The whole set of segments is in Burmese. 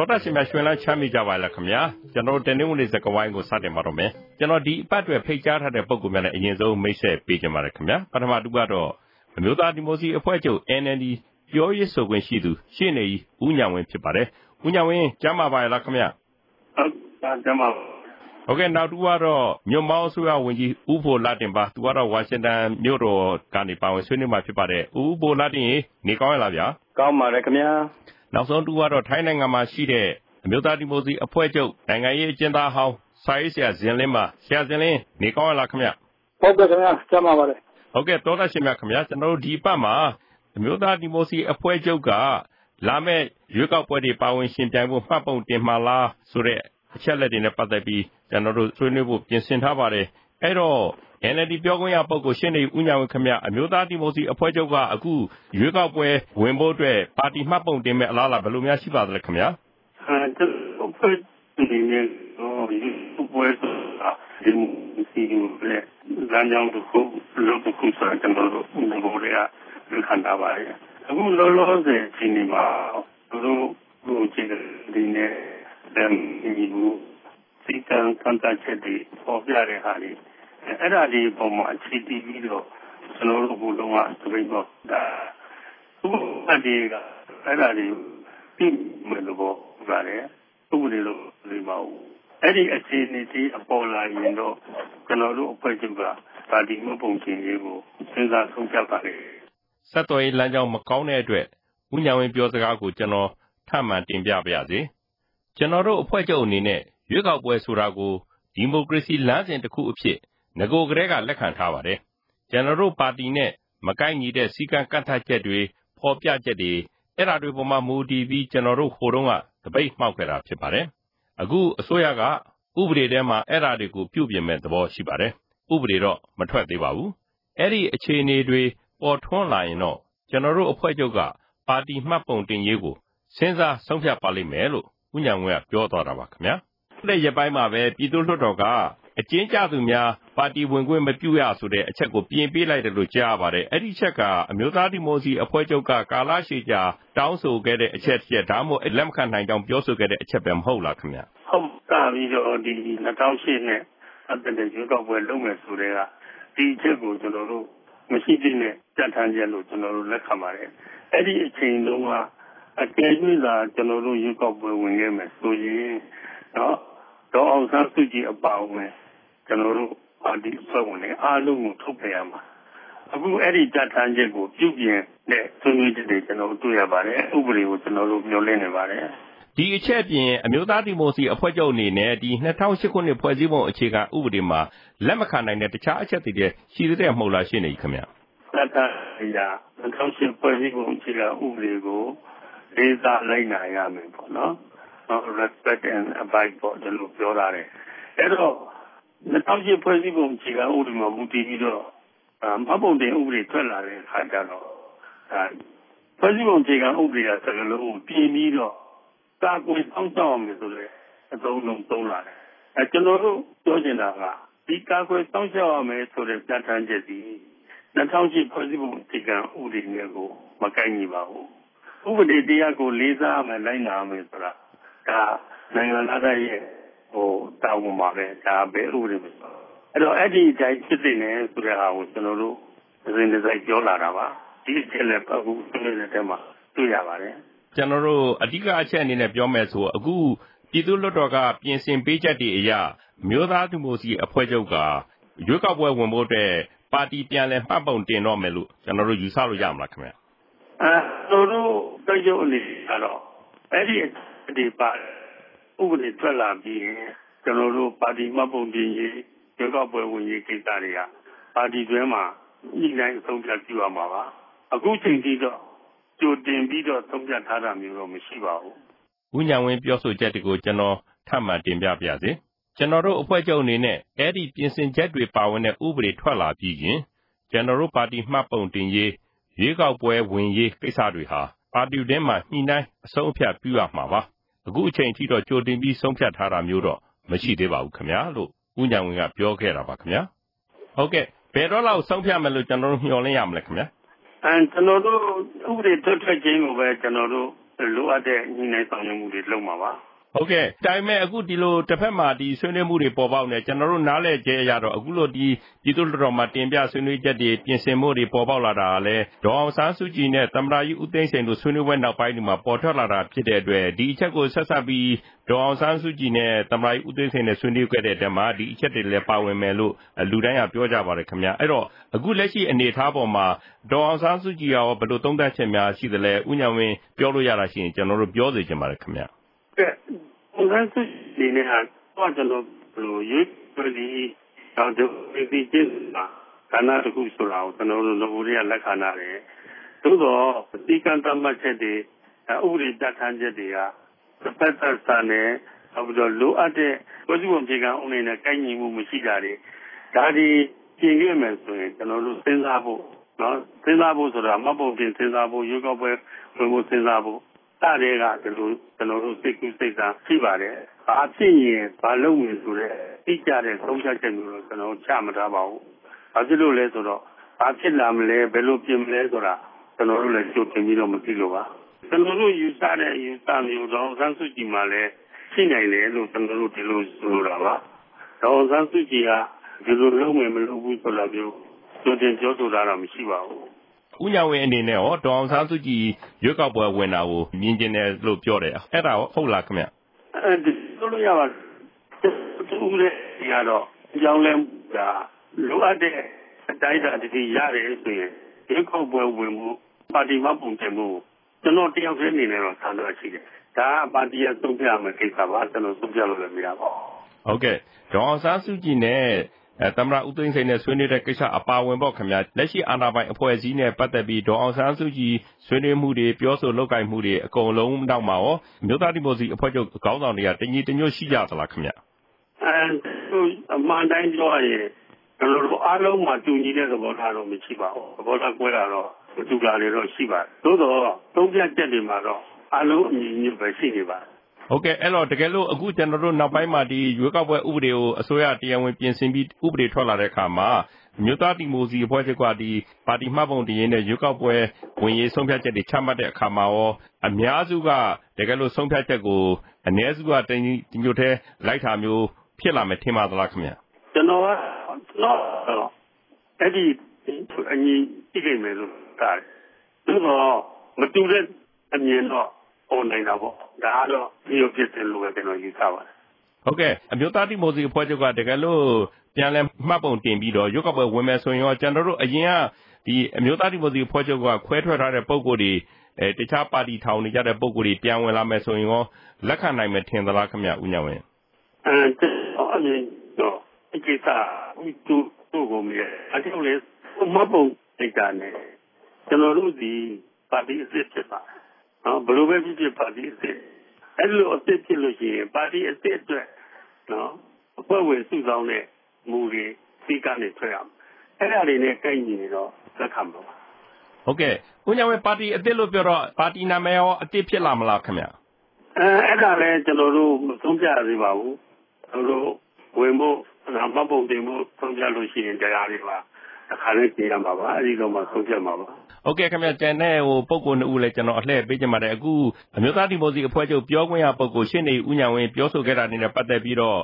တာရှင်များရွှင်လန်းချမ်းမြေ့ကြပါလားခင်ဗျာကျွန်တော်တင်းနှင်းဝင်စကဝိုင်းကိုစတင်ပါတော့မယ်ကျွန်တော်ဒီအပတ်တွေဖိတ်ကြားထားတဲ့ပုံကူများနဲ့အရင်ဆုံးမိတ်ဆက်ပေးကြပါရခင်ဗျာပထမတူကတော့အမျိုးသားဒီမိုကရေစီအဖွဲ့ချုပ် NLD ပြောရေးဆိုခွင့်ရှိသူရှေ့နေကြီးဦးညံဝင်းဖြစ်ပါတယ်ဦးညံဝင်းကျမ်းပါပါလားခင်ဗျာဟုတ်ကျမ်းပါဟုတ်ကဲ့နောက်တူကတော့မြို့မောင်းဆိုရဝန်ကြီးဦးဖို့လာတင်ပါသူကတော့ဝါရှင်တန်မြို့တော်ကနေပါဝင်ဆွေးနွေးမှာဖြစ်ပါတယ်ဦးဖို့လာတင်နေကောင်းရလားဗျာကောင်းပါတယ်ခင်ဗျာနောက်ဆုံးတူကတော့ထိုင်းနိုင်ငံမှာရှိတဲ့အမျိုးသားဒီမိုကရေစီအဖွဲ့ချုပ်နိုင်ငံရေးအကျဉ်းသားဟောင်းစာရေးဆရာဇင်လင်းပါဆရာဇင်လင်းနေကောင်းရလားခင်ဗျဟုတ်ကဲ့ခင်ဗျာကျမ်းပါပါတယ်ဟုတ်ကဲ့တော်သားရှင်များခင်ဗျာကျွန်တော်တို့ဒီပတ်မှာအမျိုးသားဒီမိုကရေစီအဖွဲ့ချုပ်ကလာမယ့်ရွေးကောက်ပွဲတွေပါဝင်ရှင်ပြိုင်ဖို့မှတ်ပုံတင်မှာလားဆိုတဲ့အချက်လက်တွေနဲ့ပတ်သက်ပြီးကျွန်တော်တို့ဆွေးနွေးဖို့ပြင်ဆင်ထားပါတယ်အဲ့တော့ NLD ပြောခွင့်ရပုဂ္ဂိုလ်ရှင်းနေဦးညံဝင်းခင်ဗျအမျိုးသားဒီမိုကရေစီအဖွဲ့ချုပ်ကအခုရွေးကောက်ပွဲဝင်ဖို့အတွက်ပါတီမှတ်ပုံတင်မဲ့အလားအလာဘယ်လိုများရှိပါသလဲခင်ဗျာကျွန်တော်ဖွဲ့ဒီနေ့ဒီပွဲဆိုတာဒီစီလေလမ်းကြောင်းတစ်ခုလုပ်တစ်ခုဆိုကျွန်တော်တို့ဒီဘက်ကခံတာပါရဲ့အခုလောလောဆယ်ဒီနေ့မှာတို့ကြည့်ဒီနေ့ဒီစီကံကန်တာချက်ဒီပေါ်ပြတဲ့ဟာလေးအဲ့ဒါဒီပုံမှာအခြေတည်ပြီးတော့ကျွန်တော်တို့ဘုလုံးဝသပိတ်တော့ဒါသူ့အတေကအဲ့ဒါဒီပြီးမလို့ပါတယ်သူ့တွေလို့ဒီမှာအဲ့ဒီအခြေအနေဒီအပေါ်လာရင်တော့ကျွန်တော်တို့အဖွဲ့ချုပ်ကပါတီမပုံချင်းရေးကိုစဉ်းစားဆုံးဖြတ်ပါလေဆက်သွယ်ရေးလမ်းကြောင်းမကောင်းတဲ့အတွက်ဦးညံဝင်းပြောစကားကိုကျွန်တော်ထပ်မံတင်ပြပါရစေကျွန်တော်တို့အဖွဲ့ချုပ်အနေနဲ့ရွေးကောက်ပွဲဆိုတာကိုဒီမိုကရေစီလမ်းစဉ်တစ်ခုအဖြစ်ငကိုကလေးကလက်ခံထားပါတယ်ကျွန်တော်တို့ပါတီနဲ့မကိုက်ညီတဲ့စီကံကန့်သတ်ချက်တွေဖော်ပြချက်တွေအဲ့ဒါတွေပေါ်မှာမူတည်ပြီးကျွန်တော်တို့ဟိုတုန်းကတပိတ်မှောက်ခဲ့တာဖြစ်ပါတယ်အခုအစိုးရကဥပဒေထဲမှာအဲ့ဒါတွေကိုပြုပြင်မဲ့သဘောရှိပါတယ်ဥပဒေတော့မထွက်သေးပါဘူးအဲ့ဒီအခြေအနေတွေပေါ်ထွန်းလာရင်တော့ကျွန်တော်တို့အဖွဲ့ချုပ်ကပါတီမှတ်ပုံတင်ရေးကိုစဉ်းစားဆုံးဖြတ်ပါလိမ့်မယ်လို့ဦးညံဝင်းကပြောသွားတာပါခင်ဗျာလက်ရပိုင်းမှာပဲပြည်သူ့လွှတ်တော်ကအကျဉ်းကျသူများပါတီဝင်ခွင့်မပြုရဆိုတဲ့အချက်ကိုပြင်ပေးလိုက်တယ်လို့ကြားရပါတယ်အဲ့ဒီချက်ကအမျိုးသားဒီမိုကရေစီအဖွဲ့ချုပ်ကကာလရှည်ကြာတောင်းဆိုခဲ့တဲ့အချက်တစ်ဒါမှမဟုတ်လက်မခံနိုင်ကြောင်းပြောဆိုခဲ့တဲ့အချက်ပဲမဟုတ်လားခင်ဗျဟုတ်တာပြီးတော့ဒီ2008နဲ့အတတဲ့ရွေးကောက်ပွဲလုပ်မယ်ဆိုတဲ့ကဒီအချက်ကိုကျွန်တော်တို့မရှိသေးနဲ့ကြက်ထမ်းချက်လို့ကျွန်တော်တို့လက်ခံပါတယ်အဲ့ဒီအချိန်တုန်းကအကျဉ်းကျွေးသာကျွန်တော်တို့ရွေးကောက်ပွဲဝင်ခဲ့မယ်ဆိုရင်နော်တော့အောင်ဆန်းစုကြည်အပါအဝင်ကျွန်တော်တို့ပါတီဖွဲ့ဝင်တွေအားလုံးကိုထုတ်ပြန်ရမှာအခုအဲ့ဒီကြက်ထမ်းချက်ကိုပြုပြင်တဲ့ဆွေးနွေးချက်တွေကျွန်တော်တို့တွေ့ရပါတယ်ဥပဒေကိုကျွန်တော်တို့မျှော်လင့်နေပါတယ်ဒီအချက်ပြင်အမျိုးသားဒီမိုကရေစီအဖွဲ့ချုပ်အနေနဲ့ဒီ2008ခုနှစ်ဖွဲ့စည်းပုံအခြေခံဥပဒေမှာလက်မခံနိုင်တဲ့တခြားအချက်တွေရှိသေးတယ်မဟုတ်လားရှင်းနေခင်ဗျလက်ခံရ2008ဖွဲ့စည်းပုံအခြေခံဥပဒေကိုလေးစားလိုက်နာရမယ်ပေါ့နော်respect and abide ပေါ့ဒီလိုပြောတာတယ်အဲ့တော့2008ဖွဲ့စည်းပုံအခြေခံဥပဒေမှာမူတည်ပြီးတော့မှတ်ပုံတင်ဥပဒေထွက်လာတဲ့အခါကျတော့ဖွဲ့စည်းပုံအခြေခံဥပဒေကစကလုံးကိုပြင်ပြီးတော့ကာကွယ်ဆောင်ရှောက်အောင်ဆိုတဲ့အသုံးလုံးသုံးလာတယ်ကျွန်တော်တို့ပြောချင်တာကဒီကာကွယ်ဆောင်ရှောက်ရမယ်ဆိုတဲ့ပြဋ္ဌာန်းချက်ဒီ2008ဖွဲ့စည်းပုံအခြေခံဥပဒေနဲ့ကိုမကိုက်ညီပါဘူးဥပဒေတရားကိုလေးစားမယ်လိုက်နာမယ်ဆိုတာဒါနိုင်ငံသားရဲ့တာဝန်ပါပဲဒါပဲဥပဒေပဲအဲ့တော့အဲ့ဒီတိုင်းဖြစ်နေဆိုတဲ့ဟာကိုကျွန်တော်တို့အစဉ်တစိုက်ပြောလာတာပါဒီအချက်လည်းအခုဆွေးနွေးတဲ့ထဲမှာတွေ့ရပါတယ်ကျွန်တော်တို့အဓိကအချက်အနေနဲ့ပြောမယ်ဆိုအခုပြည်သူ့လွှတ်တော်ကပြင်ဆင်ပေးချက်တွေအရမျိုးသားဒီမိုကရေစီအဖွဲ့ချုပ်ကရွေးကောက်ပွဲဝင်ဖို့အတွက်ပါတီပြန်လည်မှတ်ပုံတင်တော့မယ်လို့ကျွန်တော်တို့ယူဆလို့ရမလားခင်ဗျတို့တို့ကြုံအနေကတော့အဲ့ဒီပါဥပဒေထွက်လာပြီးကျွန်တော်တို့ပါတီမှတ်ပုံတင်ရေးရွေးကောက်ပွဲဝင်ရေးကိစ္စတွေကပါတီတွင်းမှာညှိနှိုင်းဆုံးဖြတ်ပြုရမှာပါအခုချိန်ထိတော့ကြိုတင်ပြီးတော့ဆုံးဖြတ်ထားတာမျိုးတော့မရှိပါဘူးဦးညံဝင်းပြောဆိုချက်တွေကိုကျွန်တော်ထပ်မံတင်ပြပါရစေကျွန်တော်တို့အဖွဲ့ချုပ်အနေနဲ့အဲ့ဒီပြင်ဆင်ချက်တွေပါဝင်တဲ့ဥပဒေထွက်လာပြီးရင်ကျွန်တော်တို့ပါတီမှတ်ပုံတင်ရေးရွေးကောက်ပွဲဝင်ရေးကိစ္စတွေဟာပါတီတွင်းမှာညှိနှိုင်းအဆုံးအဖြတ်ပြုရမှာပါအခုအချိန်ထိတော့ကြိုတင်ပြီးဆုံးဖြတ်ထားတာမျိုးတော့မရှိသေးပါဘူးခင်ဗျာလို့ဦးညံဝင်းကပြောခဲ့တာပါခင်ဗျာဟုတ်ကဲ့ဘယ်တော့လောက်ဆုံးဖြတ်မယ်လို့ကျွန်တော်တို့မျှော်လင့်ရမလဲခင်ဗျာကျွန်တော်တို့ဥပဒေထွက်ခြင်းကိုပဲကျွန်တော်တို့လိုအပ်တဲ့ညီနိုင်ဆောင်ရွက်မှုတွေလုပ်မှာပါဟုတ်ကဲ့ဒါပေမဲ့အခုဒီလိုတစ်ဖက်မှာဒီဆွေးနွေးမှုတွေပေါ်ပေါက်နေကျွန်တော်တို့နားလည်ကြရတော့အခုလိုဒီပြည်သူ့လွှတ်တော်မှာတင်ပြဆွေးနွေးချက်တွေပြင်ဆင်မှုတွေပေါ်ပေါက်လာတာကလည်းဒေါ်အောင်ဆန်းစုကြည်နဲ့သမ္မတကြီးဦးသိန်းစိန်တို့ဆွေးနွေးပွဲနောက်ပိုင်းဒီမှာပေါ်ထွက်လာတာဖြစ်တဲ့အတွက်ဒီအချက်ကိုဆက်ဆက်ပြီးဒေါ်အောင်ဆန်းစုကြည်နဲ့သမ္မတကြီးဦးသိန်းစိန်နဲ့ဆွေးနွေးခဲ့တဲ့အတက်မှာဒီအချက်တွေလည်းပါဝင်မယ်လို့လူတိုင်းကပြောကြပါတယ်ခင်ဗျအဲ့တော့အခုလက်ရှိအနေအထားပေါ်မှာဒေါ်အောင်ဆန်းစုကြည်ရောဘယ်လိုသုံးသပ်ချက်များရှိသလဲဦးညံဝင်းပြောလို့ရတာရှိရင်ကျွန်တော်တို့ပြောစေချင်ပါတယ်ခင်ဗျဟုတ်ကဲ့ဒီနေ့ဟာကျွန်တော်ဘယ်လိုရွေးပြီးတော့ဒီကျင်းမှာခန္ဓာတစ်ခုဆိုတာကိုကျွန်တော်တို့လူတွေကလက်ခံရတယ်သို့တော့ဒီကံတမတ်ချက်တွေဥပဒေတတ်ထမ်းချက်တွေကတစ်ဖက်သက်ဆန်နဲ့နောက်ပြီးတော့လိုအပ်တဲ့ပြည်သူ့အခြေခံဥပဒေနဲ့ကိုက်ညီမှုမရှိတာတွေဒါဒီပြင်ခဲ့မယ်ဆိုရင်ကျွန်တော်တို့စဉ်းစားဖို့နော်စဉ်းစားဖို့ဆိုတာမပုံတင်စဉ်းစားဖို့ရွေးကောက်ပွဲဝင်ဖို့စဉ်းစားဖို့တာတွေကဒီလိုကျွန်တော်တို့စိတ်ကူးစိတ်သားရှိပါတယ်။ဘာဖြစ်ရင်ဘာလုပ်မယ်ဆိုတဲ့သိကြတဲ့သုံးဖြတ်ချက်မျိုးတော့ကျွန်တော်ချမထားပါဘူး။ဘာဖြစ်လို့လဲဆိုတော့ဘာဖြစ်လာမလဲဘယ်လိုပြင်မလဲဆိုတာကျွန်တော်တို့လည်းကြိုတင်ပြီးတော့မသိလို့ပါ။ကျွန်တော်တို့ယူဆတဲ့ယူဆမျိုးတော့ဆန်းစုကြည်မှလည်းရှိနိုင်တယ်လို့ကျွန်တော်တို့ဒီလိုဆိုလိုတာပါ။တော့ဆန်းစုကြည်ကဒီလိုလုပ်မယ်မလုပ်ဘူးဆိုတာမျိုးကြိုတင်ပြောဆိုတာတော့မရှိပါဘူး။ဦးညံဝင်းအနေနဲ့ရောဒေါ်အောင်ဆန်းစုကြည်ရွေးကောက်ပွဲဝင်တာကိုမြင်ကျင်တယ်လို့ပြောတယ်အဲ့ဒါရောဟုတ်လားခင်ဗျဒီလိုရပါသူလည်းရတော့ကြောင်းလဲတာလိုအပ်တဲ့အတိုင်းအတာတည်းရတယ်ဆိုရင်ရွေးကောက်ပွဲဝင်မှုပါတီမပုံတင်မှုကျွန်တော်တယောက်တည်းအနေနဲ့တော့ဆန္ဒရှိတယ်ဒါကပါတီရဲ့သုံးပြမယ်ကိစ္စပါကျွန်တော်သုံးပြလို့လည်းမရပါဘူးဟုတ်ကဲ့ဒေါ်အောင်ဆန်းစုကြည်နဲ့သမ္မတဦးသိန်းစိန်နဲ့ဆွေးနွေးတဲ့ကိစ္စအပါဝင်ပေါ့ခင်ဗျာလက်ရှိအာဏာပိုင်အဖွဲ့အစည်းနဲ့ပတ်သက်ပြီးဒေါ်အောင်ဆန်းစုကြည်ဆွေးနွေးမှုတွေပြောဆိုလုပ်ကိုင်မှုတွေအကုန်လုံးနောက်မှာရောမြို့သားဒီမိုကရေစီအဖွဲ့ချုပ်ခေါင်းဆောင်တွေကတညီတညွတ်ရှိကြသလားခင်ဗျာအမှန်တိုင်းပြောရရင်ကျွန်တော်တို့အားလုံးမှာတူညီတဲ့သဘောထားတော့မရှိပါဘူးသဘောထားကွဲတာတော့တူတာတွေတော့ရှိပါတယ်သို့တော့သုံးပြချက်တွေမှာတော့အားလုံးအညီအညွတ်ပဲရှိနေပါတယ်ဟုတ်ကဲ့အဲ့တော့တကယ်လို့အခုကျွန်တော်တို့နောက်ပိုင်းမှာဒီရွေးကောက်ပွဲဥပဒေကိုအစိုးရတရားဝင်ပြင်ဆင်ပြီးဥပဒေထွက်လာတဲ့အခါမှာမြို့သားဒီမိုကရေစီအဖွဲ့ချုပ်ကဒီပါတီမှတ်ပုံတင်ရင်းနဲ့ရွေးကောက်ပွဲဝင်ရေးဆုံးဖြတ်ချက်တွေချမှတ်တဲ့အခါမှာရောအများစုကတကယ်လို့ဆုံးဖြတ်ချက်ကိုအနည်းစုကတင်ညွတ်ထဲလိုက်တာမျိုးဖြစ်လာမယ်ထင်ပါသလားခင်ဗျကျွန်တော်ကတော့အဲ့ဒီအညီကြည့်နေမယ်လို့တားတယ်တော့မတူတဲ့အမြင်တော့ပေါ်နေတာပေါ့ဒါကတော့ဒီလိုဖြစ်တယ်လို့ပဲကျွန်တော်ယူဆပါတယ်ဟုတ်ကဲ့အမျိုးသားဒီမိုကရေစီအဖွဲ့ချုပ်ကတကယ်လို့ပြန်လည်မှတ်ပုံတင်ပြီးတော့ရွေးကောက်ပွဲဝင်မယ်ဆိုရင်ရောကျွန်တော်တို့အရင်ကဒီအမျိုးသားဒီမိုကရေစီအဖွဲ့ချုပ်ကခွဲထွက်ထားတဲ့ပုံကိုယ်တွေတခြားပါတီထောင်နေကြတဲ့ပုံကိုယ်တွေပြန်ဝင်လာမယ်ဆိုရင်ရောလက်ခံနိုင်မယ်ထင်သလားခင်ဗျဦးညံဝင်းအဲ့ဒီတော့ဒီကိစ္စသူ့ကိုမြေအတူလေမှတ်ပုံတင်တာနဲ့ကျွန်တော်တို့ဒီပါတီအစ်စ်ဖြစ်ပါတယ်နော်ဘယ်လိုပဲဖြစ်ပါတီအစ်စ်အဲ့လိုအစ်စ်ဖြစ်လို့ရှိရင်ပါတီအစ်စ်အတွက်နော်အဖွဲ့ဝင်စုဆောင်တဲ့မူတွေစီကနေထွက်ရအောင်အဲ့ဒါတွေနဲ့ကိုက်ညီနေတော့လက်ခံပါဟုတ်ကဲ့ဦးညံဝင်းပါတီအစ်စ်လို့ပြောတော့ပါတီနာမည်ရောအစ်စ်ဖြစ်လာမလားခင်ဗျအဲ့ဒါလည်းကျွန်တော်တို့မဆုံးဖြတ်သေးပါဘူးကျွန်တော်တို့ဝင်ဖို့မှတ်ပုံတင်ဖို့ဆုံးဖြတ်လို့ရှိရင်တရားတွေပါအခါလေးပြင်ရမှာပါအဲဒီတော့မှဆုံးဖြတ်မှာပါဟုတ်ကဲ့ခင်ဗျကျန်တဲ့ပုံကိုနှစ်ဦးလည်းကျွန်တော်အလှည့်ပေးချင်ပါတယ်အခုအမျိုးသားဒီမိုကရေစီအဖွဲ့ချုပ်ပြောခွင့်ရပုဂ္ဂိုလ်ရှင်းနေဦးညံဝင်းပြောဆိုခဲ့တာအနေနဲ့ပတ်သက်ပြီးတော့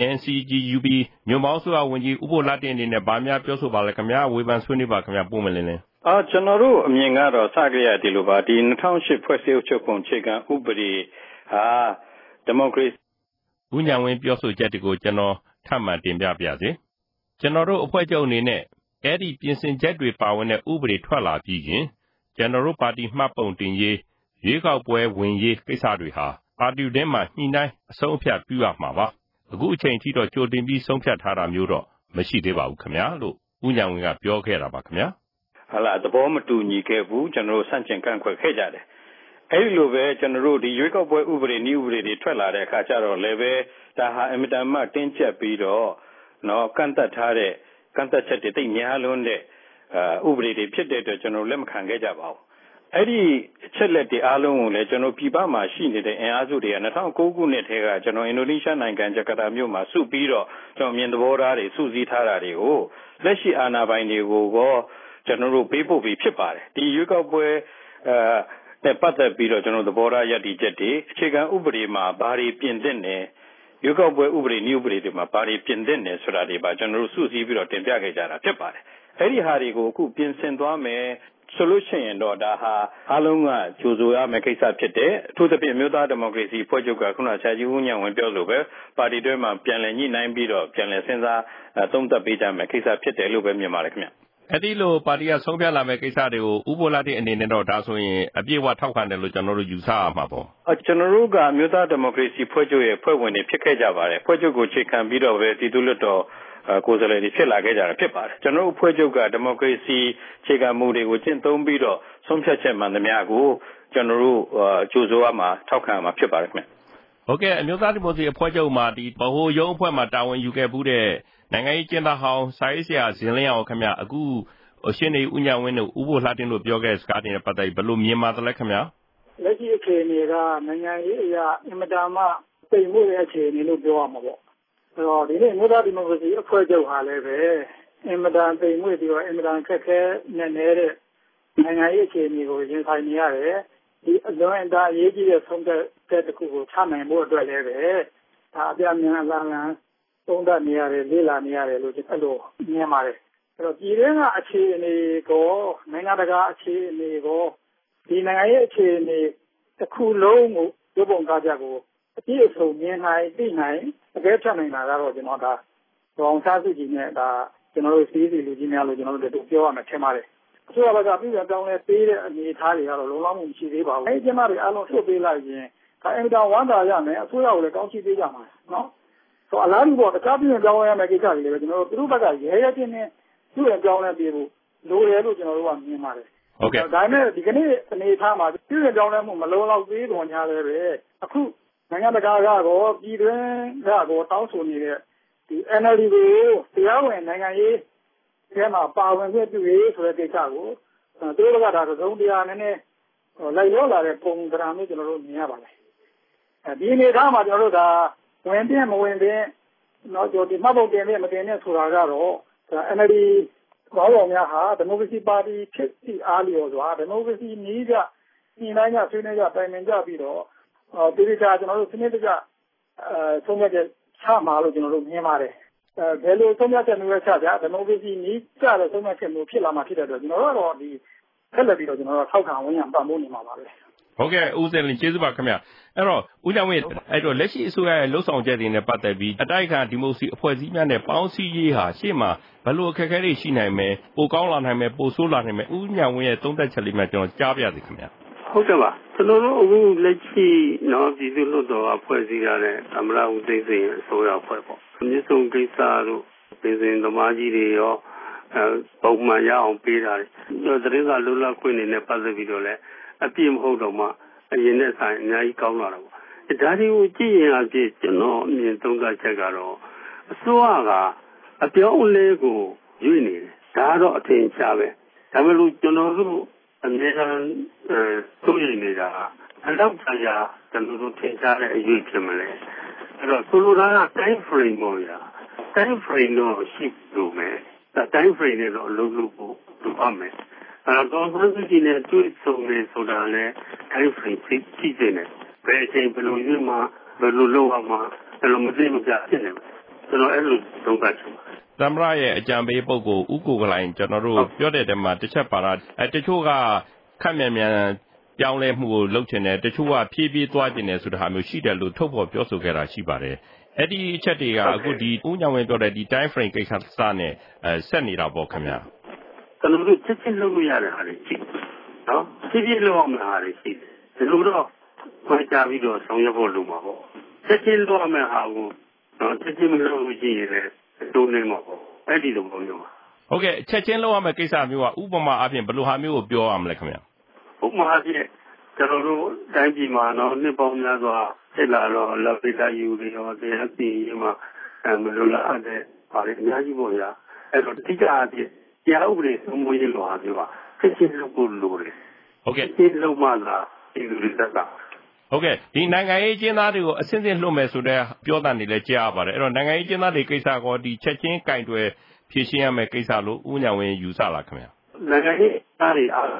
NCGUB မြို့ပေါင်းစုဝန်ကြီးဥပ္ပိုလ်လှတင်အနေနဲ့ဗာများပြောဆိုပါလဲခင်ဗျဝေဖန်ဆွေးနွေးပါခင်ဗျပုံမလင်းလင်းကျွန်တော်တို့အမြင်ကတော့စကြရဒီလိုပါဒီ2008ဖွဲ့စည်းအုပ်ချုပ်ပုံအခြေခံဥပဒေဟာဒီမိုကရေစီဦးညံဝင်းပြောဆိုချက်တွေကိုကျွန်တော်ထပ်မံတင်ပြပါရစေကျွန်တော်တို့အဖွဲ့ချုပ်အနေနဲ့အဲ့ဒီပြင်ဆင်ချက်တွေပါဝင်တဲ့ဥပဒေထွက်လာပြီးရင်ကျွန်တော်တို့ပါတီမှတ်ပုံတင်ရေးရွေးကောက်ပွဲဝင်ရေးကိစ္စတွေဟာပါတီတွင်းမှာညှိနှိုင်းအဆုံးအဖြတ်ပြုရမှာပါအခုအချိန်ထိတော့ကြိုတင်ပြီးဆုံးဖြတ်ထားတာမျိုးတော့မရှိသေးပါဘူးခင်ဗျာလို့ဦးညံဝင်းကပြောခဲ့တာပါခင်ဗျာဟုတ်လားသဘောမတူညီခဲ့ဘူးကျွန်တော်တို့ဆန့်ကျင်ကန့်ကွက်ခဲ့ကြတယ်အဲ့ဒီလိုပဲကျွန်တော်တို့ဒီရွေးကောက်ပွဲဥပဒေနည်းဥပဒေတွေထွက်လာတဲ့အခါကျတော့လည်းပဲဒါဟာအင်မတန်မှတင်းကျပ်ပြီးတော့နော်ကန့်သက်ထားတဲ့ကန့်သက်ချက်တွေတိတ်များလွန်းတဲ့ဥပဒေတွေဖြစ်တဲ့အတွက်ကျွန်တော်လက်မခံခဲ့ကြပါဘူးအဲ့ဒီအချက်လက်တွေအားလုံးကိုလည်းကျွန်တော်ပြည်ပမှာရှိနေတဲ့အင်အားစုတွေက2009ခုနှစ်ထဲကကျွန်တော်အင်ဒိုနီးရှားနိုင်ငံဂျကာတာမြို့မှာစုပြီးတော့ကျွန်တော်မြင်သဘောထားတွေစုစည်းထားတာတွေကိုလက်ရှိအာဏာပိုင်တွေကိုကျွန်တော်တို့ပေးပို့ပြီးဖြစ်ပါတယ်ဒီရွေးကောက်ပွဲနဲ့ပတ်သက်ပြီးတော့ကျွန်တော်သဘောထားရည်တည်ချက်တွေအခြေခံဥပဒေမှာဘာတွေပြင်သင့်တယ်ရွေးကောက်ပွဲဥပဒေနည်းဥပဒေတွေမှာဘာတွေပြင်သင့်တယ်ဆိုတာတွေပါကျွန်တော်တို့စုစည်းပြီးတော့တင်ပြခဲ့ကြတာဖြစ်ပါတယ်အဲ့ဒီဟာတွေကိုအခုပြင်ဆင်သွားမယ်ဆိုလို့ရှိရင်တော့ဒါဟာအားလုံးကကြိုဆိုရမယ့်ကိစ္စဖြစ်တယ်အထူးသဖြင့်မြို့သားဒီမိုကရေစီဖွဲ့ချုပ်ကခုနဆရာကြီးဦးညံဝင်ပြောလို့ပဲပါတီတွဲမှာပြန်လည်ညှိနှိုင်းပြီးတော့ပြန်လည်စဉ်းစားသုံးသပ်ပေးကြမယ်ကိစ္စဖြစ်တယ်လို့ပဲမြင်ပါတယ်ခင်ဗျအဲ့ဒီလိုပါတီကဆုံးဖြတ်လာမယ့်ကိစ္စတွေကိုဥပလာတဲ့အနေနဲ့တော့ဒါဆိုရင်အပြည့်အဝထောက်ခံတယ်လို့ကျွန်တော်တို့ယူဆရမှာပေါ့ကျွန်တော်တို့ကမြို့သားဒီမိုကရေစီဖွဲ့ချုပ်ရဲ့ဖွဲ့ဝင်တွေဖြစ်ခဲ့ကြပါတယ်ဖွဲ့ချုပ်ကိုအခြေခံပြီးတော့ပဲတည်သူလွတ်တော်ကိုယ်စားလှယ်တွေဖြစ်လာခဲ့ကြတာဖြစ်ပါတယ်ကျွန်တော်တို့ဖွဲ့ချုပ်ကဒီမိုကရေစီအခြေခံမူတွေကိုကျင့်သုံးပြီးတော့ဆုံးဖြတ်ချက်မှန်သမျှကိုကျွန်တော်တို့ကြိုဆိုရမှာထောက်ခံရမှာဖြစ်ပါတယ်ခင်ဗျဟုတ်ကဲ့အမျိုးသားဒီမိုကရေစီအဖွဲ့ချုပ်မှာဒီဗဟိုရုံးအဖွဲ့မှာတာဝန်ယူခဲ့မှုတဲ့နိုင်ငံရေးကျင်းပဟောင်းစာရေးဆရာဇင်လင်းအောင်ခင်ဗျအခုရှင်းနေဦးညံဝင်းတို့ဥပိုလ်လှတင်လို့ပြောခဲ့စကားတွေနဲ့ပတ်သက်ပြီးဘယ်လိုမြင်ပါသလဲခင်ဗျလက်ရှိအခြေအနေကနိုင်ငံရေးအရာအင်မတန်မှပိန်မှုတဲ့အခြေအနေလို့ပြောရမှာပေါ့အဲ့တော့ဒီနေ့မြို့သားဒီမိုကရေစီအဖွဲ့ချုပ်ဟာလည်းပဲအင်မတန်ပိန်မှုပြီးတော့အင်မတန်ခက်ခဲနေတဲ့နိုင်ငံရေးအခြေအနေကိုရင်ဆိုင်နေရတယ်ဒီအလွန်အတားအရေးကြီးတဲ့ဆုံးဖြတ်ချက်တစ်ခုကိုချနိုင်ဖို့အတွက်လည်းပဲဒါအပြည့်အမြန်အလားလမ်းသုံးသပ်နေရတယ်လေ့လာနေရတယ်လို့အဲ့လိုမြင်ပါတယ်အဲ့တော့ပြည်တွင်းကအခြေအနေကိုနိုင်ငံတကာအခြေအနေကိုဒီနိုင်ငံရေးအခြေအနေတစ်ခုလုံးကိုရုပ်ပုံကားချက်ကိုအပြည့်အစုံမြင်နိုင်သိနိုင်အကဲဖြတ်နိုင်တာကတော့ကျွန်တော်ဒါဒေါအောင်ဆန်းစုကြည်နဲ့ဒါကျွန်တော်တို့စီးစီလူကြီးများလို့ကျွန်တော်တို့ပြောရမယ်ထင်ပါတယ်အစိုးရဘက်ကပြည်ပြန်တောင်းလဲပေးတဲ့အနေအထားတွေကတော့လုံလောက်မှုမရှိသေးပါဘူးအဲဒီကျမတွေအားလုံးထုတ်ပေးလိုက်ရင်ဒါအင်တာဝမ်းသာရမယ်အစိုးရကိုလည်းကောင်းချီးပေးကြမှာနော်ဆိုအလားတူပေါ့တခြားပြည်ပြန်တောင်းလဲရမယ့်ကိစ္စတွေလည်းကျွန်တော်တို့သူတို့ဘက်ကရဲရဲချင်းချင်းပြည်ပြန်တောင်းလဲပေးဖို့လိုတယ်လို့ကျွန်တော်တို့ကမြင်ပါတယ်ဟုတ်ကဲ့ဒါနဲ့ဒီကနေ့အနေအထားမှာပြည်ပြန်တောင်းလဲမှုမလုံလောက်သေးတော့ညာလည်းပဲအခုနိုင်ငံတကာကတော့ပြည်တွင်းကတော့တောင်းဆိုနေတဲ့ဒီ NLD ကိုတရားဝင်နိုင်ငံရေးထဲမှာပါဝင်ခွင့်ပြုရေးဆိုတဲ့ကိစ္စကိုသူတို့ကဒါသုံးတရားနည်းနည်းလိုက်ရောလာတဲ့ပုံစံမျိုးကျွန်တော်တို့မြင်ရပါတယ်ဒီအနေအထားမှာကျွန်တော်တို့ဒါဝင်ပြမဝင်ပြတော့ဒီမှတ်ပုံတင်ပြမတင်နဲ့ဆိုတာကတော့ဒါ NLD ဘောင်းတော်များဟာဒီမိုကရေစီပါတီဖြစ်စီအားလျော်စွာဒီမိုကရေစီနည်းကညီနိုင်ကြဆွေးနွေးကြတိုင်ပင်ကြပြီးတော့ဒီလိုကျွန်တော်တို့စနစ်တကျဆုံးဖြတ်ချက်ချမှာလို့ကျွန်တော်တို့မြင်ပါတယ်ဘယ်လိုဆုံးဖြတ်ချက်မျိုးချကြဒီမိုကရေစီနည်းကျတဲ့ဆုံးဖြတ်ချက်မျိုးဖြစ်လာမှဖြစ်တဲ့အတွက်ကျွန်တော်တို့ကတော့ဒီဆက်လက်ပြီးတော့ကျွန်တော်တို့ထောက်ခံဝင်ရပံ့ပိုးနေမှာပါပဲဟုတ်ကဲ့ဦးစင်လင်းကျေးဇူးပါခင်ဗျအဲ့တော့ဦးကျောင်းဝင်းအဲ့တော့လက်ရှိအစိုးရရဲ့လှုပ်ဆောင်ချက်တွေနဲ့ပတ်သက်ပြီးအတိုက်အခံဒီမိုကရေစီအဖွဲ့အစည်းများနဲ့ပေါင်းစည်းရေးဟာရှေ့မှာဘယ်လိုအခက်အခဲတွေရှိနိုင်မယ်ပိုကောင်းလာနိုင်မယ်ပိုဆိုးလာနိုင်မယ်ဦးညံဝင်းရဲ့သုံးသပ်ချက်လေးမှကျွန်တော်ကြားပြစီခင်ဗျဟုတ်ကဲ့ပါကျွန်တော်တို့အခုလက်ရှိနော်ပြည်သူ့လွှတ်တော်အဖွဲ့အစည်းရတဲ့သမ္မတဦးသိန်းစိန်အစိုးရအဖွဲ့ပေါ့မြစ်ဆုံကိစ္စတို့ပြည်စင်သမားကြီးတွေရောပုံမှန်ရအောင်ပေးတာတွေသတင်းစာလွတ်လပ်ခွင့်တွေနဲ့ပတ်သက်ပြီးတော့လည်းအပြည့်မဟုတ်တော့မှအရင်နဲ့ဆိုင်အများကြီးကောင်းလာတော့ဒါတွေကိုကြည့်ရင်အဖြစ်ကျွန်တော်အမြင်သုံးသပ်ချက်ကတော့အစိုးရကအပြောင်းအလဲကိုရွေ့နေတယ်ဒါကတော့အထင်ရှားပဲဒါပေမဲ့လို့ကျွန်တော်တို့အမြဲတမ်းစိုးရိမ်နေတာအလောက်ကြာကြာကျွန်တော်တို့ထင်ရှားတဲ့အရွေ့ဖြစ်မလဲအဲ့တော့ဆိုလိုတာက time frame ပေါ့ဗျာ time frame တော့ရှိလို့မယ်ဒါ time frame နဲ့တော့အလုပ်လုပ်ဖို့လိုအပ်မယ်အဲ့တော့ဘယ်လိုကြည့်နေတွေ့ဆုံနေဆိုတာလဲ time frame ကြည့်နေတယ်ဘယ်အချိန်ဘယ်လိုရွေးမှဘယ်လိုလုပ်အောင်မှဘယ်လိုမသိမကြဖြစ်နေကျွန်တော်အဲ့လိုသုံးသပ်ချင်ပါတယ်သမ္မတရဲ့အကြံပေးပုဂ္ဂိုလ်ဦးကိုကလိုင်ကျွန်တော်တို့ပြောတဲ့တည်းမှာတစ်ချက်ပါတာတချို့ကခက်မြန်မြန်ပြောင်းလဲမှုကိုလုပ်ချင်တယ်တချို့ကဖြည်းဖြည်းသွားချင်တယ်ဆိုတာမျိုးရှိတယ်လို့ထုတ်ဖော်ပြောဆိုခဲ့တာရှိပါတယ်အဲ့ဒီအချက်တွေကအခုဒီဦးညံဝင်းပြောတဲ့ဒီ time frame ကိစ္စနဲ့ဆက်နေတာပေါ့ခင်ဗျာကျွန်တော်တို့ချက်ချင်းလုပ်လို့ရတဲ့ဟာတွေရှိနော်ဖြည်းဖြည်းလုပ်အောင်ဟာတွေရှိတယ်ဒီလိုတော့ခွဲခြားပြီးတော့ဆောင်ရွက်ဖို့လိုမှာပေါ့ချက်ချင်းလုပ်အောင်ဟာကိုနော်ချက်ချင်းမလုပ်လို့ရှိရင်လည်းတိုးနေမှာပေါ့အဲ့ဒီလိုပုံမျိုးပါဟုတ်ကဲ့ချက်ချင်းလုပ်ရမယ့်ကိစ္စမျိုးကဥပမာအပြင်ဘယ်လိုဟာမျိုးကိုပြောရမလဲခင်ဗျာဥပမာအပြင်ကျွန်တော်တို့တိုင်းပြည်မှာတော့နှစ်ပေါင်းများစွာဖြစ်လာတော့လက်ပိတာယူတွေရောတရားစီရင်မှာမလိုလားတဲ့ပါလေအများကြီးပေါ့ဗျာအဲ့တော့တိကျအဖြစ်တရားဥပဒေစိုးမိုးရေးလိုဟာမျိုးပါချက်ချင်းလုပ်ဖို့လိုတယ်ဟုတ်ကဲ့ချက်လုံးမှသာဒီလိုသက်ကဟုတ်ကဲ့ဒီနိုင်ငံရေးကျင်းသားတွေကိုအစဉ်စဉ်လွှတ်မယ်ဆိုတဲ့ပြောတာနေလဲကြားရပါတယ်အဲ့တော့နိုင်ငံရေးကျင်းသားတွေကိစ္စကောဒီချက်ချင်းကင်တွယ်ဖြည့်ရှင်းရမယ့်ကိစ္စလို့ဦးညံဝင်းယူဆလားခင်ဗျာနိုင်ငံရေးသားတွေအား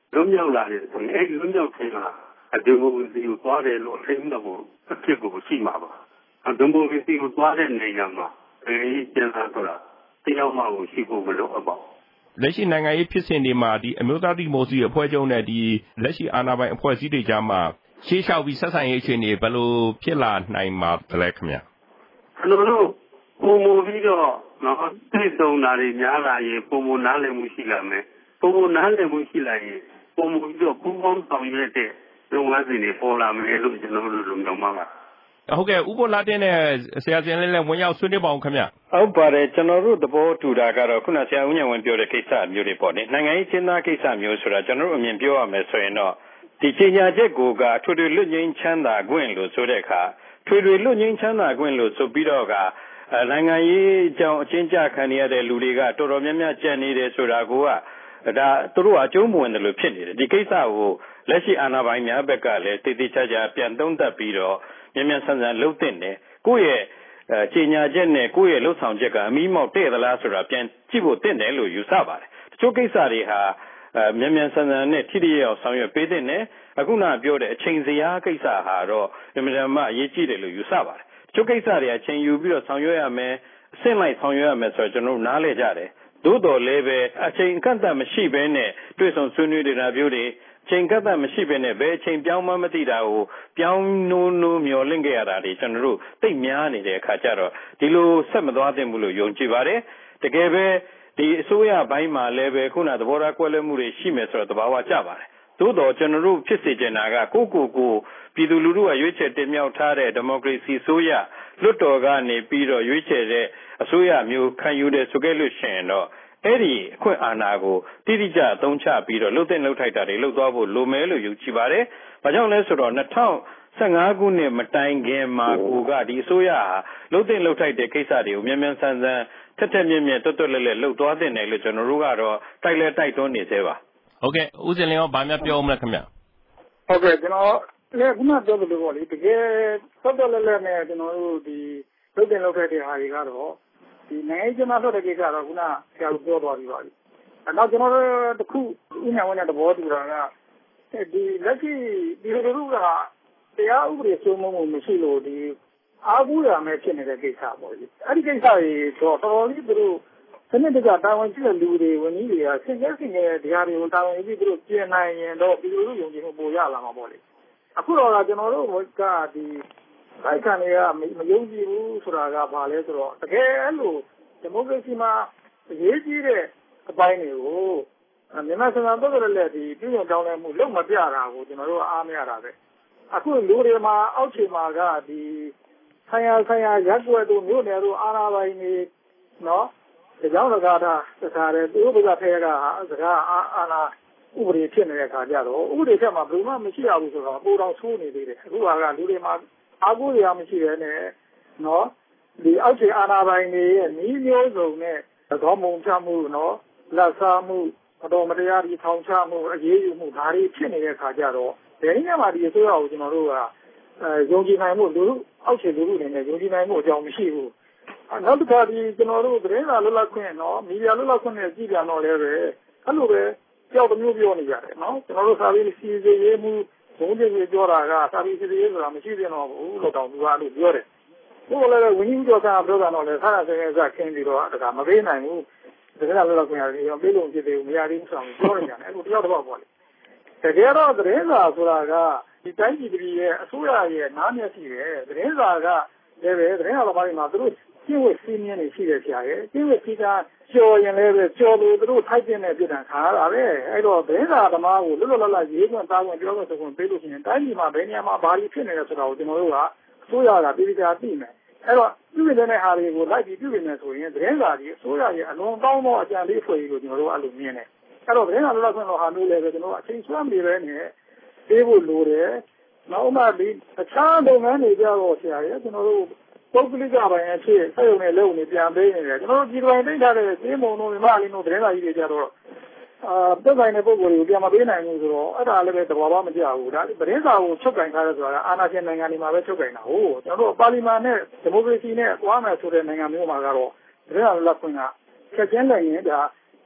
လွတ်မြောက်လာတယ်ဆိုရင်အဲဒီလွတ်မြောက်ခြင်းကဒီမိုကရေစီကိုသွားတယ်လို့အထိမ်းအမှတ်ကိုအဖြစ်ကိုရှိမှာပါဒီမိုကရေစီကိုသွားတဲ့နိုင်ငံမှာဒီကျန်တာဆိုတာတရားမှကိုရှိဖို့မလိုအပ်ပါဘူးလက်ရှိနိုင်ငံရေးဖြစ်စဉ်တွေမှာဒီအမျိုးသားဒီမိုကရေစီအဖွဲ့ချုပ်နဲ့ဒီလက်ရှိအာဏာပိုင်အဖွဲ့အစည်းတွေကြားမှာရှေ့လျှောက်ပြီးဆက်ဆံရေးအခြေအနေဘယ်လိုဖြစ်လာနိုင်မှာလဲခင်ဗျာကျွန်တော်တို့ပုံမူပြီးတော့နော်သိဆုံးတာတွေများလာရင်ပုံမူနားလည်မှုရှိလာမယ်ပုံမူနားလည်မှုရှိလာရင်ပုံမူပြီးတော့ပူးပေါင်းဆောင်ရွက်တဲ့လုပ်ငန်းစဉ်တွေပေါ်လာမယ်လို့ကျွန်တော်တို့လုံခြုံမှာပါဟုတ်ကဲ့ဥပ္ပလာတင်နဲ့ဆရာကျင်လည်းဝင်ရောက်ဆွေးနွေးပါအောင်ခင်ဗျဟုတ်ပါတယ်ကျွန်တော်တို့သဘောတူတာကတော့ခုနဆရာဦးဉာဏ်ဝင်းပြောတဲ့ကိစ္စမျိုးတွေပေါ့နိုင်ငံရေးချင်းသားကိစ္စမျိုးဆိုတာကျွန်တော်တို့အမြင်ပြောရမယ်ဆိုရင်တော့ဒီကြေညာချက်ကိုကထွေထွေလွတ်ငြိမ်းချမ်းသာခွင့်လို့ဆိုတဲ့အခါထွေထွေလွတ်ငြိမ်းချမ်းသာခွင့်လို့ဆိုပြီးတော့ကနိုင်ငံရေးအကြောင်းအချင်းကြခံရတဲ့လူတွေကတော်တော်များများကြံနေတယ်ဆိုတာကဒါသူတို့အကျုံးမဝင်တယ်လို့ဖြစ်နေတယ်ဒီကိစ္စကိုလက်ရှိအာဏာပိုင်များဘက်ကလည်းတည်တည်ချာချာပြန်သုံးသပ်ပြီးတော့မြန်မြန်ဆန်ဆန်လုပ်သင့်တယ်ကိုယ့်ရဲ့ကြေညာချက်နဲ့ကိုယ့်ရဲ့လှုပ်ဆောင်ချက်ကအမီးမောက်တဲ့သလားဆိုတာပြန်ကြည့်ဖို့သင့်တယ်လို့ယူဆပါတယ်တချို့ကိစ္စတွေဟာမြန်မြန်ဆန်ဆန်နဲ့ထိထိရောက်ဆောင်ရွက်ပေးသင့်တယ်အခုနပြောတဲ့အချိန်စရာကိစ္စဟာတော့အမှန်မှအရေးကြီးတယ်လို့ယူဆပါတယ်တချို့ကိစ္စတွေအချိန်ယူပြီးတော့ဆောင်ရွက်ရမယ်အဆင့်လိုက်ဆောင်ရွက်ရမယ်ဆိုတော့ကျွန်တော်တို့နားလည်ကြတယ်သို့တော်လည်းပဲအချိန်အကန့်အသတ်မရှိဘဲနဲ့တွေ့ဆုံဆွေးနွေးနေတာမျိုးတွေချိန်ကပ်တာမရှိဘဲနဲ့ဘယ်အချိန်ပြောင်းမှမသိတာကိုပြောင်းနိုးမျောလင့်ခဲ့ရတာတွေကျွန်တော်တို့သိများနေတဲ့အခါကျတော့ဒီလိုဆက်မသွားသင့်ဘူးလို့ယုံကြည်ပါတယ်တကယ်ပဲဒီအစိုးရဘိုင်းမှာလည်းပဲခုနသဘောထားကွဲလွဲမှုတွေရှိမယ်ဆိုတော့သဘာဝကျပါတယ်သို့တော်ကျွန်တော်တို့ဖြစ်စေချင်တာကကိုပြည်သူလူထုကရွေးချယ်တင်မြှောက်ထားတဲ့ဒီမိုကရေစီဆိုရလွတ်တော်ကနေပြီးတော့ရွေးချယ်တဲ့အစိုးရမျိုးခံယူတဲ့ဆိုခဲ့လို့ရှိရင်တော့အဲ့ဒီအခွင့်အာဏာကိုတိတိကျအသုံးချပြီးတော့လှုပ်တဲ့လှုပ်ထိုက်တာတွေလှုပ်သွားဖို့လိုမယ်လို့ယူကြည်ပါတယ်။ဘာကြောင့်လဲဆိုတော့2015ခုနှစ်မတိုင်ခင်မှာကိုကဒီအစိုးရဟာလှုပ်တဲ့လှုပ်ထိုက်တဲ့ကိစ္စတွေကိုမြန်မြန်ဆန်ဆန်ထက်မြက်မြက်တွတ်တွတ်လဲလှုပ်သွားတဲ့နယ်လို့ကျွန်တော်တို့ကတော့တိုက်တွန်းနေသေးပါ။ဟုတ်ကဲ့ဦးစင်လင်းရောဗာများပြောဦးမလားခင်ဗျ။ဟုတ်ကဲ့ကျွန်တော်လည်းခုနပြောသလိုပေါ့လေတကယ်တွတ်တွတ်လဲနဲ့ကျွန်တော်တို့ဒီလှုပ်တဲ့လှုပ်ထိုက်တဲ့ဟာတွေကတော့ဒီနိုင်ငံရေးကျွန်တော်ဆိုတဲ့ကိစ္စတော့ခုနဆရာတို့ပြောသွားပြီးပါပြီ။နောက်ကျွန်တော်တို့တခုဥညာဝန်တဲ့သဘောတူတာကဒီလက်ရှိဒီလိုလူကတရားဥပဒေစိုးမိုးမှုမရှိလို့ဒီအားကိုးရမယ်ဖြစ်နေတဲ့ကိစ္စပေါ့လေ။အဲ့ဒီကိစ္စတွေတော့တော်တော်လေးသူတို့စနစ်တကျတာဝန်ရှိတဲ့လူတွေဝန်ကြီးတွေကဆင်ကျဲတရားတွေကိုတာဝန်ယူပြီးသူတို့ပြင်နိုင်ရင်တော့ဒီလိုလူယုံကြည်မှုပိုရလာမှာပေါ့လေ။အခုတော့ကျွန်တော်တို့ကဒီတိုက်ခံတွေကမယုံကြည်ဘူးဆိုတာကဘာလဲဆိုတော့တကယ်အဲ့လိုဒီမိုကရေစီမှာအရေးကြီးတဲ့အပိုင်းတွေကိုမြန်မာစံတော်တော်လည်းဒီပြည်ုံတောင်းလဲမှုလုံးမပြတာကိုကျွန်တော်တို့အားမရတာပဲအခုလူတွေမှာအောက်ခြေမှာကဒီဆိုင်ရာရက်ွက်တို့မြို့နယ်တို့အာဏာပိုင်တွေနော်ဒီကြောင့်လည်းကတခါတည်းသူတို့ကထဲကစကားအာဏာဥပဒေဖြစ်နေတဲ့အခါကျတော့ဥပဒေချက်မှာဘယ်မှမရှိရဘူးဆိုတော့ပိုတော်ဆိုးနေသေးတယ်အခုကလူတွေမှာအားကိုးရမရှိရနဲ့နော်ဒီအောက်ခြေအာဏာပိုင်တွေရဲ့ဤမျိုးစုံနဲ့သောမုံချမှုနော်လက်စားမှုအတော်မတရားဒီထောင်ချမှုအရေးယူမှုဒါတွေဖြစ်နေတဲ့အခါကျတော့ဘယ်နည်းမှဒီအစိုးရကိုကျွန်တော်တို့ကယုံကြည်နိုင်မှုလူအောက်ခြေလူတွေနဲ့ယုံကြည်နိုင်မှုအကြောင်းမရှိဘူးနောက်တစ်ခါဒီကျွန်တော်တို့သတင်းစာလွတ်လပ်ခွင့်နော်မီဒီယာလွတ်လပ်ခွင့်နဲ့ကြည့်ပြန်တော့လည်းပဲအဲ့လိုပဲကြောက်တမျိုးပြောနေကြတယ်နော်ကျွန်တော်တို့စာရေးစီစီရေးမှုဘုံကြီးပြောတာကစာရေးစီရေးဆိုတာမရှိသေးတော့ဘူးလို့တောင်သူကလို့ပြောတယ်ဘုရားလည်းဝင်းကြီးကျော်ကပြောတာတော့လေဆရာဆရာကခင်းပြီးတော့ဒါကမပေးနိုင်ဘူးသတင်းစာလွတ်လပ်ခွင့်ရတယ်ပေးလို့ဖြစ်တယ်မရသေးဘူးဆိုတော့ပြောနေကြတယ်အခုတယောက်တော့ပေါ့လေတကယ်တော့သတင်းစာဆိုတာကဒီတိုင်းပြည်ပြည်ရဲ့အစိုးရရဲ့နားမျက်ရှိတယ်သတင်းစာကလည်းပဲသတင်းစာသမားတွေမှာသူတို့ကျင့်ဝတ်စည်းမျဉ်းတွေရှိတယ်ဆရာရဲ့ကျင့်ဝတ်စည်းကကျော်ရင်လည်းပဲကျော်လို့သူတို့ထိုက်တဲ့ပြည်တံခါရတာပဲအဲ့တော့သတင်းစာသမားကိုလွတ်လွတ်လပ်လပ်ရေးခွင့်တားခွင့်ပြောခွင့်ဆိုခွင့်ပေးလို့ရှိရင်တိုင်းပြည်မှာဘယ်နေရာမှာဘာတွေဖြစ်နေလဲဆိုတာကိုကျွန်တော်တို့ကအစိုးရကပြည်ပြည်ကြားသိမယ်အဲ့တော့ပြုပြင်တဲ့ဟာတွေကိုလိုက်ပြီးပြုပြင်နေဆိုရင်သတင်းစာကြီးအစိုးရရဲ့အလွန်ကောင်းသောအကြံပေးဖွဲ့ကြီးကိုကျွန်တော်တို့အဲ့လိုမြင်တယ်အဲ့တော့သတင်းစာလွတ်လပ်ခွင့်တော်ဟာလို့လည်းပဲကျွန်တော်အချိန်ဆွမ်းနေပဲနဲ့ပေးဖို့လိုတယ်နောက်မှဒီအခြားလုပ်ငန်းတွေကြတော့ဆရာရဲ့ကျွန်တော်တို့ပုဂ္ဂလိကပိုင်းအဖြစ်ဆက်ရုံနဲ့လုပ်နေပြန်ပေးနေတယ်ကျွန်တော်တို့ဒီပိုင်းတိတ်ထားတဲ့သေမုံတို့မြမလေးတို့သတင်းစာကြီးတွေကြတော့တက်ဆိုင်တဲ့ပုဂ္ဂိုလ်တွေကိုပြန်မပေးနိုင်ဘူးဆိုတော့အဲ့ဒါလည်းပဲသဘောပေါက်မကျဘူးဒါသတင်းစာကိုချုပ်ကင်ထားရဆိုတာကအာဏာရှင်နိုင်ငံတွေမှာပဲချုပ်ကင်တာဟုတ်ကျွန်တော်တို့ပါလီမန်နဲ့ဒီမိုကရေစီနဲ့ကွာမယ်ဆိုတဲ့နိုင်ငံမျိုးမှာကတော့သတင်းစာလွတ်လပ်ခွင့်ကချက်ချင်းလည်းရင်ဒါ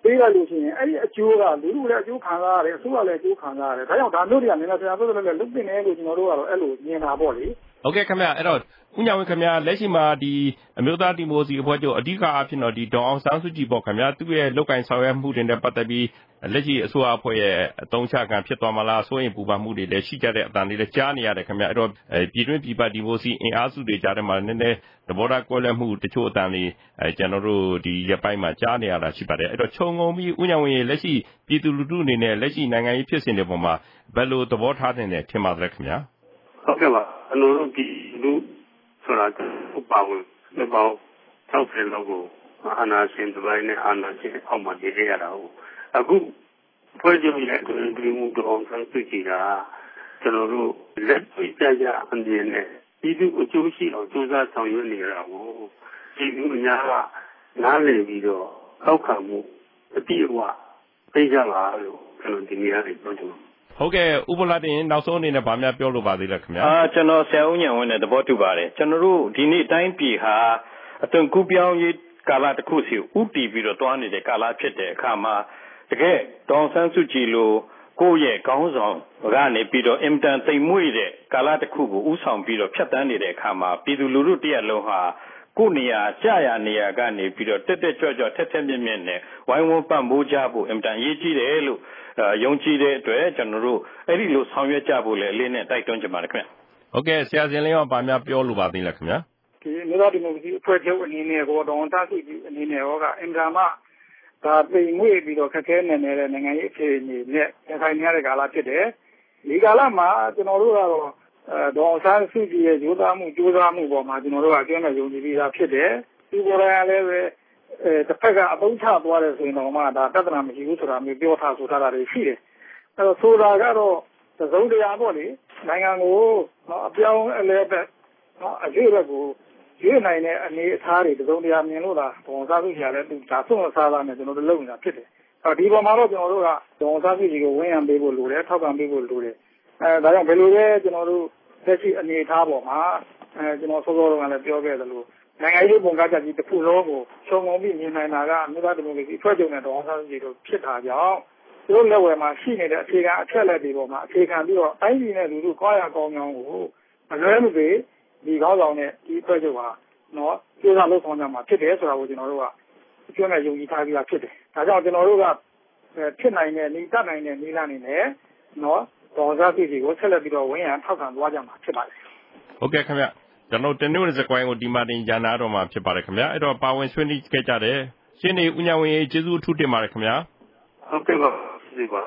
ပေးလိုက်လို့ရှိရင်အဲ့ဒီအကျိုးကလူလူလည်းအကျိုးခံစားရတယ်အစိုးရလည်းအကျိုးခံစားရတယ်ဒါကြောင့်ဒါမျိုးတွေကနည်းနည်းဆရာပြောသလိုလည်းလုပ်တင်တယ်လို့ကျွန်တော်တို့ကတော့အဲ့လိုမြင်တာပေါ့လေဟုတ်ကဲ့ခင်ဗျအဲ့တော့ဦးညာဝင်းခင်ဗျလက်ရှိမှာဒီအမျိုးသားဒီမိုကရေစီအဖွဲ့ချုပ်အဓိကအဖြစ်တော့ဒီဒေါအောင်ဆန်းစုကြည်ပေါ့ခင်ဗျသူ့ရဲ့လုပ်ကိုင်ဆောင်ရွက်မှုတွေနဲ့ပတ်သက်ပြီးလက်ရှိအစိုးရအဖွဲ့ရဲ့အသုံးချခံဖြစ်သွားမလားစိုးရင်ပူပန်မှုတွေလည်းရှိကြတဲ့အတန်တွေလည်းကြားနေရတယ်ခင်ဗျအဲ့တော့ပြည်တွင်းပြည်ပဒီမိုကရေစီအင်အားစုတွေကြားထဲမှာနည်းနည်းသဘောထားကွဲလွဲမှုတချို့အတန်တွေကျွန်တော်တို့ဒီရက်ပိုင်းမှာကြားနေရတာရှိပါတယ်အဲ့တော့ခြုံငုံပြီးဦးညာဝင်းရဲ့လက်ရှိပြည်သူလူထုအနေနဲ့လက်ရှိနိုင်ငံရေးဖြစ်စဉ်တွေပေါ်မှာဘယ်လိုသဘောထားနေတယ်ထင်ပါသလဲခင်ဗျဟုတ်ကဲ့ပါအလိုလိုဒီလူဆိုတာဥပဝင်းဒီပေါင်း60လောက်ကိုအာဏာရှင်တစ်ပိုင်းနဲ့အာဏာရှင်အောက်မှာနေရတာဟုတ်အခုဖွဲ့ချုပ်ရဲ့ဒီမှုတော်ဆန်းစုကြည်ကကျွန်တော်တို့လက်တွေ့ကြကြအမြင်နဲ့ဒီသူအကျိုးရှိအောင်စူးစမ်းဆောင်ရွက်နေရတာကိုဒီသူအများကနားလည်ပြီးတော့အောက်ခံမှုအပြည့်အဝသိကြပါလို့ကျွန်တော်ဒီနေ့ကနေပြောချင်ပါတယ်ဟုတ်ကဲ့ဥပလာတင်နောက်ဆုံးအနေနဲ့ဗာများပြောလို့ပါသေးလဲခင်ဗျာကျွန်တော်ဆရာဦးဉာဏ်ဝင်းနဲ့သဘောတူပါတယ်ကျွန်တော်တို့ဒီနေ့တိုင်းပြည်ဟာအသွင်ကူးပြောင်းရေးကာလတစ်ခုစီဥတီပြီးတော့တွားနေတဲ့ကာလဖြစ်တဲ့အခါမှာတကယ်ဒေါအောင်ဆန်းစုကြည်လိုကိုယ့်ရဲ့ခေါင်းဆောင်ကနေပြီးတော့အင်တန်သိမ်မွေ့တဲ့ကာလတစ်ခုကိုဥဆောင်ပြီးတော့ဖြတ်တန်းနေတဲ့အခါမှာပြည်သူလူထုတရက်လုံးဟာကိုယ်နေရာကြာရနေရာကနေပြီးတော့တက်တက်ကြွကြွထက်ထက်မြက်မြက်နဲ့ဝိုင်းဝန်းပံ့ပိုးကြဖို့အင်တန်ရေးကြီးတယ်လို့ယုံကြည်တဲ့အတွက်ကျွန်တော်တို့အဲ့ဒီလိုဆောင်ရွက်ကြဖို့လည်းအလေးနဲ့တိုက်တွန်းကြပါမယ်ခင်ဗျဟုတ်ကဲ့ဆရာစင်လင်းကဗာများပြောလို့ပါသေးလားခင်ဗျာဒီမြို့သားဒီမိုကရေစီအဖွဲ့ချုပ်အနေနဲ့ကိုဒေါအောင်ဆန်းစုကြည်အနေနဲ့ဟောကအင်တာမဒါပြင်ငွေပြီးတော့ခက်ခဲနေနေတဲ့နိုင်ငံရေးအခြေအနေနဲ့ခိုင်နေရတဲ့ကာလဖြစ်တယ်ဒီကာလမှာကျွန်တော်တို့ကတော့ဒေါအောင်ဆန်းစုကြည်ရဲ့ရိုးသားမှုကြိုးစားမှုပေါ်မှာကျွန်တော်တို့ကအကျဉ်းနဲ့ယုံကြည်ပြီးသားဖြစ်တယ်ဒီပေါ်ရလည်းပဲတစ်ဖက်ကအသုံးချသွားတယ်ဆိုရင်တော့မှဒါပြဿနာမရှိဘူးဆိုတာမျိုးပြောထားဆိုထားတာတွေရှိတယ်အဲ့တော့ဆိုတာကတော့သစုံတရားပေါ့လေနိုင်ငံကိုအပြောင်းအလဲပဲအကျိုးဘက်ကိုရွေးနိုင်တဲ့အနေအထားတွေသစုံတရားမြင်လို့လားဒေါအောင်ဆန်းစုကြည်လည်းသူဒါဆုံးအစားသားနဲ့ကျွန်တော်တို့လုပ်နေတာဖြစ်တယ်ဒီပေါ်မှာတော့ကျွန်တော်တို့ကဒေါအောင်ဆန်းစုကြည်ကိုဝန်းရံပေးဖို့လိုတယ်ထောက်ခံပေးဖို့လိုတယ်ဒါကြောင့်ဘယ်လိုလဲကျွန်တော်တို့လက်ရှိအနေအထားပေါ်မှာကျွန်တော်စောစောကလည်းပြောခဲ့သလိုနိုင်ငံရေးပုံကားချက်ကြီးတစ်ခုလုံးကိုခြုံငုံပြီးမြင်နိုင်တာကအမျိုးသားဒီမိုကရေစီအဖွဲ့ချုပ်နဲ့ဒေါအောင်ဆန်းစုကြည်တို့ဖြစ်တာကြောင့်သူတို့လက်ဝယ်မှာရှိနေတဲ့အခြေခံအချက်လက်တွေပေါ်မှာအခြေခံပြီးတော့တိုင်းပြည်နဲ့လူထုကောင်းရကောင်းကြောင်းကိုအလွဲမသွေဒီကောင်းဆောင်နဲ့ဒီအဖွဲ့ချုပ်ဟာနော်ကျေးဇူးလုပ်ဆောင်ကြမှာဖြစ်တယ်ဆိုတာကိုကျွန်တော်တို့ကအကျွမ်းနဲ့ယုံကြည်ထားပြီးသားဖြစ်တယ်ဒါကြောင့်ကျွန်တော်တို့ကဖြစ်နိုင်တဲ့နေတတ်နိုင်တဲ့နေလာနေနဲ့နော်ဒေါအောင်ဆန်းစုကြည်ကိုဆက်လက်ပြီးတော့ဝန်းရံထောက်ခံသွားကြမှာဖြစ်ပါတယ်ဟုတ်ကဲ့ခင်ဗျကျွန်တော်တနင်္ဂနွေစကွိုင်းကိုဒီမှာတင်ကြနာတော့မှာဖြစ်ပါတယ်ခင်ဗျအဲ့တော့ပါဝင်ဆွေးနွေးခဲ့ကြတယ်ရှင်းနေဦးညာဝင်းကျေးဇူးအထူးတင်ပါတယ်ခင်ဗျဟုတ်ကဲ့ပါဒီပါ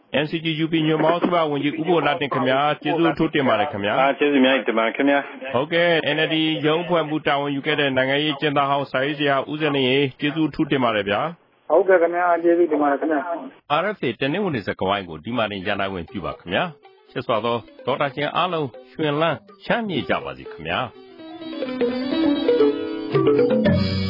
NCGUB ညွှန်ပေါင်းစုဝန်ကြီးဦးဘိုလာတင်ခင်ဗျာကျေးဇူးအထူးတင်ပါတယ်ခင်ဗျာကျေးဇူးများတင်ပါတယ်ခင်ဗျာဟုတ်ကဲ့ NLD ရုံးဖွဲ့မှုတာဝန်ယူခဲ့တဲ့နိုင်ငံရေးကျင်းသားဟောင်းစာရေးဆရာဦးစနေကျေးဇူးအထူးတင်ပါတယ်ဗျာဟုတ်ကဲ့ခင်ဗျာကျေးဇူးတင်ပါတယ်ခင်ဗျာ RFA တနင်္ဂနွေစကွိုင်းကိုဒီမှာတင်ကြနာဝင်ပြုပါခင်ဗျာချစ်စွာသောဒေါက်တာရှင်အားလုံးရွှင်လန်းချမ်းမြေ့ကြပါစေခင်ဗျာ